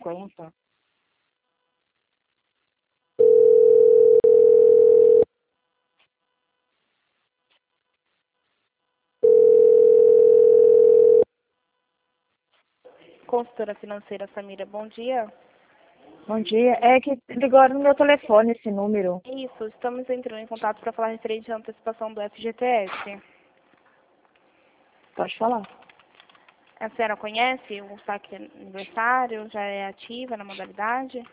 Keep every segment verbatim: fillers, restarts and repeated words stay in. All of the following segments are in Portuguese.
cinquenta. Consultora financeira Samira, bom dia. Bom dia. É que ligou no meu telefone esse número. Isso, estamos entrando em contato para falar referente à antecipação do F G T S. Pode falar. A senhora conhece o saque aniversário? Já é ativa na modalidade?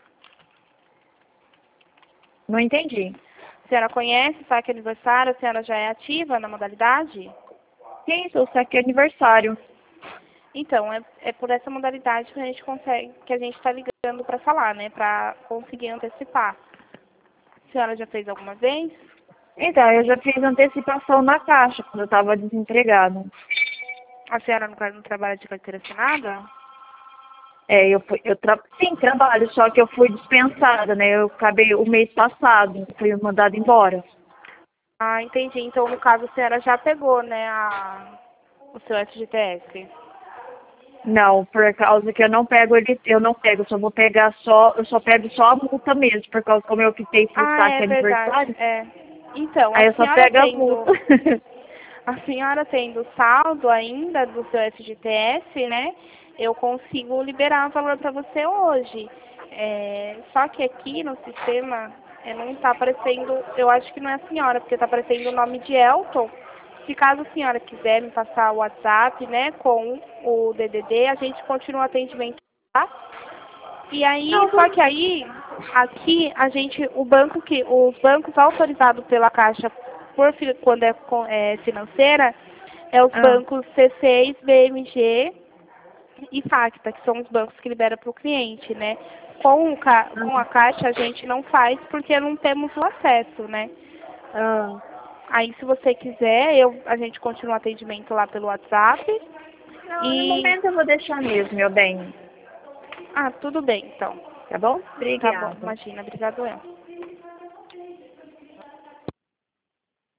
Não entendi. A senhora conhece o saque aniversário? A senhora já é ativa na modalidade? Sim, seu saque aniversário. Então, é, é por essa modalidade que a gente consegue, que a gente está ligando para falar, né? Para conseguir antecipar. A senhora já fez alguma vez? Então, eu já fiz antecipação na caixa, quando eu estava desempregada. A senhora não, não trabalha de carteira assinada? É, eu fui, eu tra... sim, trabalho, só que eu fui dispensada, né? Eu acabei o mês passado, fui mandada embora. Ah, entendi. Então, no caso, a senhora já pegou, né, a, o seu F G T S? Não, por causa que eu não pego ele, eu não pego, eu só vou pegar só, eu só pego só a multa mesmo, por causa como eu optei por Ah, saque é verdade, aniversário, é. Então, a aí eu só senhora pego a tendo, multa. a senhora tendo saldo ainda do seu F G T S, né, eu consigo liberar o valor para você hoje. É, só que aqui no sistema é, não está aparecendo, eu acho que não é a senhora, porque está aparecendo o nome de Elton. Se caso a senhora quiser me passar o WhatsApp, né, com o D D D, a gente continua o atendimento, tá? E aí, Não, só não. que aí, aqui, a gente, o banco que, os bancos autorizados pela Caixa, por, fi- quando é, co- é financeira, é os Ah, bancos C seis, B M G e Facta, que são os bancos que liberam para o cliente, né? Com, o ca- com a Caixa a gente não faz porque não temos o acesso, né? ah. Aí, se você quiser, eu, a gente continua o atendimento lá pelo WhatsApp. Não, no E, momento eu vou deixar mesmo, meu bem. ah, tudo bem, então. Tá bom? Tá bom, Obrigada. imagina, obrigado eu.